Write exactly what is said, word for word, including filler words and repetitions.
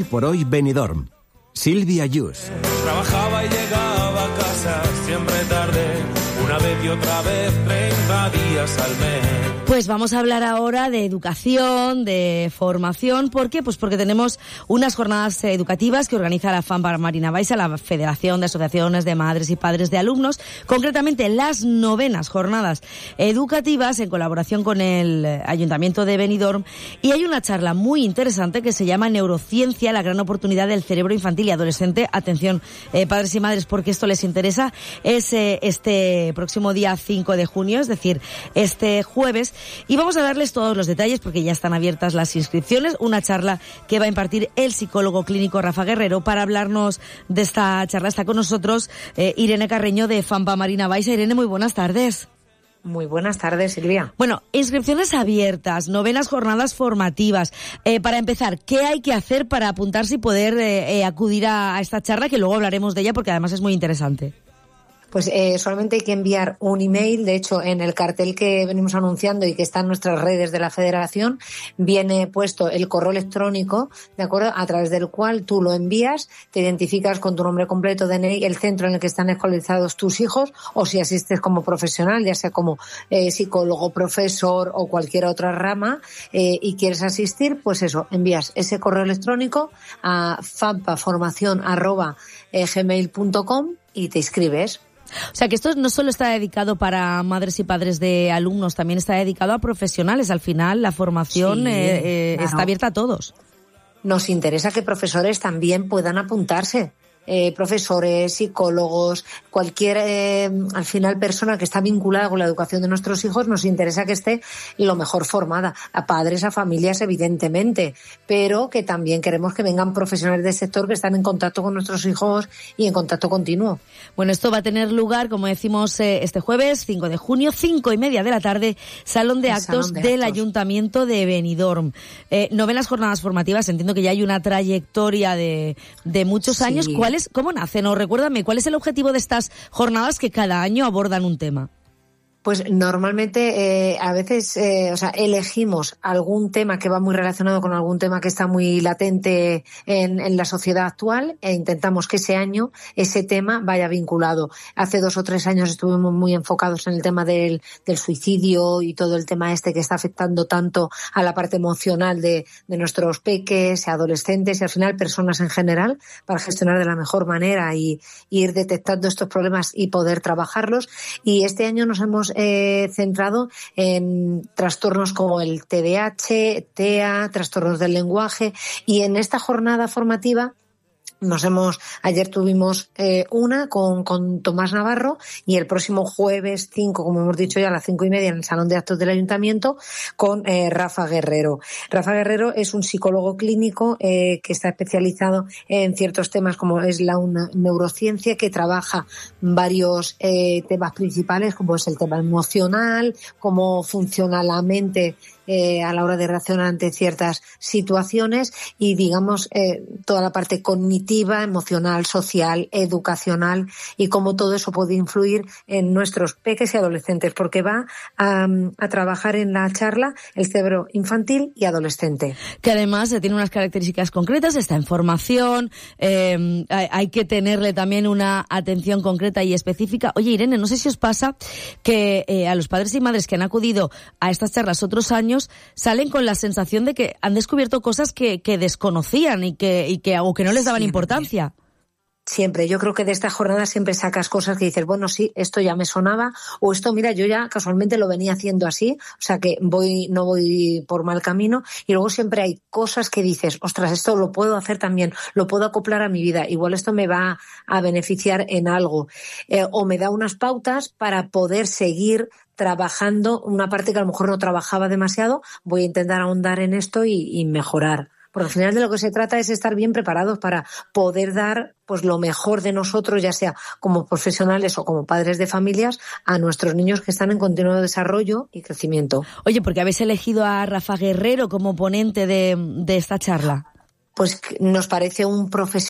por hoy Benidorm. Silvia Yus. Trabajaba y llegaba a casa siempre tarde, una vez y otra vez, treinta días al mes. Pues vamos a hablar ahora de educación, de formación. ¿Por qué? Pues porque tenemos unas jornadas educativas que organiza la FAMPA Marina Baixa, la Federación de Asociaciones de Madres y Padres de Alumnos, concretamente las novenas jornadas educativas en colaboración con el Ayuntamiento de Benidorm. Y hay una charla muy interesante que se llama Neurociencia, la gran oportunidad del cerebro infantil y adolescente. Atención, eh, padres y madres, porque esto les interesa. Es eh, este próximo día cinco de junio, es decir, este jueves. Y vamos a darles todos los detalles porque ya están abiertas las inscripciones. Una charla que va a impartir el psicólogo clínico Rafa Guerrero. Para hablarnos de esta charla está con nosotros eh, Irene Carreño de FAMPA Marina Baixa. Irene, muy buenas tardes. Muy buenas tardes, Silvia. Bueno, inscripciones abiertas, novenas jornadas formativas. Eh, para empezar, ¿qué hay que hacer para apuntarse y poder eh, eh, acudir a, a esta charla? Que luego hablaremos de ella porque además es muy interesante. Pues eh, solamente hay que enviar un email. De hecho, en el cartel que venimos anunciando y que está en nuestras redes de la Federación, viene puesto el correo electrónico, ¿de acuerdo?, a través del cual tú lo envías, te identificas con tu nombre completo, D N I, el centro en el que están escolarizados tus hijos, o si asistes como profesional, ya sea como eh, psicólogo, profesor o cualquier otra rama, eh, y quieres asistir, pues eso, envías ese correo electrónico a fampaformación arroba gmail punto com y te inscribes. O sea que esto no solo está dedicado para madres y padres de alumnos, también está dedicado a profesionales. Al final la formación sí, eh, eh, claro. está abierta a todos. Nos interesa que profesores también puedan apuntarse. Eh, profesores, psicólogos, cualquier, eh, al final, persona que está vinculada con la educación de nuestros hijos, nos interesa que esté lo mejor formada, a padres, a familias, evidentemente, pero que también queremos que vengan profesionales del sector que están en contacto con nuestros hijos y en contacto continuo. Bueno, esto va a tener lugar, como decimos, eh, este jueves, cinco de junio, cinco y media de la tarde, Salón de El Actos salón de del actos. Ayuntamiento de Benidorm. Eh, novenas jornadas formativas, entiendo que ya hay una trayectoria de, de muchos sí. años. ¿Cuál ¿Cómo nacen? O recuérdame, ¿cuál es el objetivo de estas jornadas que cada año abordan un tema? Pues normalmente eh, a veces eh, o sea, elegimos algún tema que va muy relacionado con algún tema que está muy latente en, en la sociedad actual e intentamos que ese año ese tema vaya vinculado. Hace dos o tres años estuvimos muy enfocados en el tema del, del suicidio y todo el tema este que está afectando tanto a la parte emocional de, de nuestros peques, adolescentes y al final personas en general, para gestionar de la mejor manera y, y ir detectando estos problemas y poder trabajarlos. Y este año nos hemos Eh, centrado en trastornos como el T D A H, T E A, trastornos del lenguaje, y en esta jornada formativa nos hemos, ayer tuvimos eh, una con, con Tomás Navarro y el próximo jueves cinco, como hemos dicho ya, a las cinco y media en el Salón de Actos del Ayuntamiento con eh, Rafa Guerrero. Rafa Guerrero es un psicólogo clínico eh, que está especializado en ciertos temas como es la una, neurociencia, que trabaja varios eh, temas principales como es el tema emocional, cómo funciona la mente Eh, a la hora de reaccionar ante ciertas situaciones y, digamos, eh, toda la parte cognitiva, emocional, social, educacional y cómo todo eso puede influir en nuestros peques y adolescentes, porque va a, a trabajar en la charla el cerebro infantil y adolescente. Que además eh, tiene unas características concretas, está en formación, eh, hay, hay que tenerle también una atención concreta y específica. Oye, Irene, no sé si os pasa que eh, a los padres y madres que han acudido a estas charlas otros años salen con la sensación de que han descubierto cosas que, que desconocían y que, y que, o que no les daban siempre. importancia. Siempre, yo creo que de esta jornada siempre sacas cosas que dices, bueno, sí, esto ya me sonaba, o esto, mira, yo ya casualmente lo venía haciendo así, o sea que voy, no voy por mal camino, y luego siempre hay cosas que dices, ostras, esto lo puedo hacer también, lo puedo acoplar a mi vida, igual esto me va a beneficiar en algo, eh, o me da unas pautas para poder seguir trabajando una parte que a lo mejor no trabajaba demasiado, voy a intentar ahondar en esto y, y mejorar. Porque al final de lo que se trata es estar bien preparados para poder dar pues lo mejor de nosotros, ya sea como profesionales o como padres de familias, a nuestros niños que están en continuo desarrollo y crecimiento. Oye, ¿por qué habéis elegido a Rafa Guerrero como ponente de, de esta charla? Pues nos parece un profesional